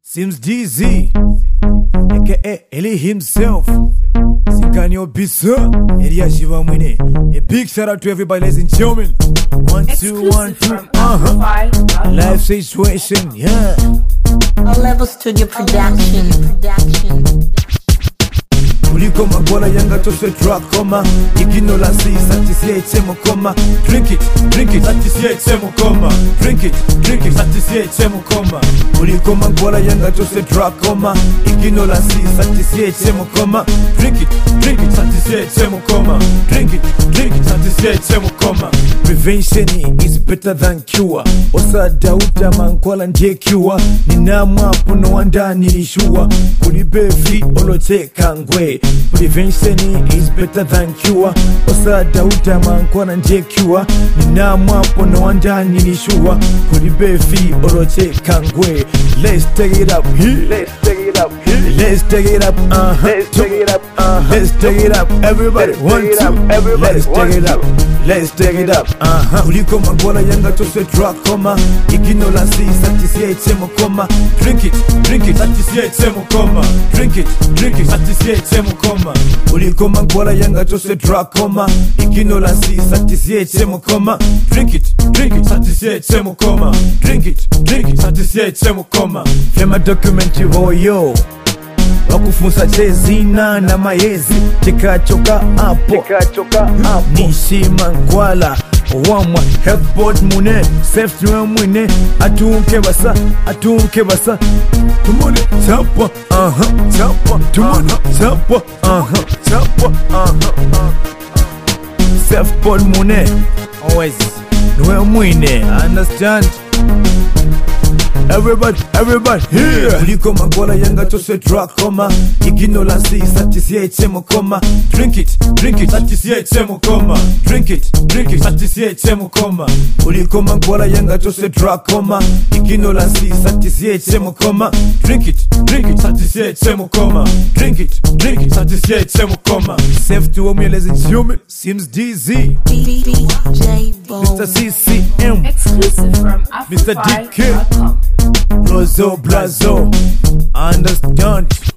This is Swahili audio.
Sims DZ, aka Eli himself. Sinkanyo Bisa, Elia Shiva Mwine. A big shout out to everybody, ladies and gentlemen. 1, 2, 1, 2, Live situation, yeah. A Level Studio production. Kuliko magola yanga tose drug koma. Igino la si satisye chemo koma. Drink it, satisye chemo koma. Drink it, satisye chemo koma. Kuliko magola yanga tose drug koma. Igino la si satisye chemo koma. Drink it, satisye chemo koma. Drink it, satisye chemo koma. Prevention is better than cure. Osa dauta mankwala nje cure. Ninamwa puno wanda nilishua. Kulibevi olote kangwe. Prevention is better than cure. Osa dauta mankwala nje cure. Ninamwa puno wanda nilishua. Kulibevi olote kangwe. Let's take it up here. Let's take it up here. Let's take it up. Let's take it up. Let's take it up. Everybody, 1, 2. Let's take it up. Let's take it up. Kuliko magola yanga tose drug koma. Igino la si satisye chemo koma. Drink it, satisye chemo koma. Drink it, satisye chemo koma. Kuliko magola yanga tose drug koma. Igino la si satisye chemo koma. Drink it, satisye chemo koma. Drink it, satisye chemo koma. Fema documentary voyo. Wakufunza chezina na maezi. Tikachoka hapo Nishima nkwala Wamwa health board mune Safety we mwine Atunke basa Tumone chapa Tumone chapa Safe board mune Always Nwe mwine Understand Everybody here. Kuliko magola yanga tose drug koma. Igino la si satisye chemo koma. Drink it, satisye chemo koma. Drink it, satisye chemo koma. Kuliko magola yanga tose drug koma. Igino la si satisye chemo koma. Drink it, satisye chemo koma. Drink it, satisye chemo koma. Safe to women, ladies and gentlemen. Sims DZ, DJ Bo, Mr. CCM, exclusive from Mr. DK. Afrify.com. Blazo, understand.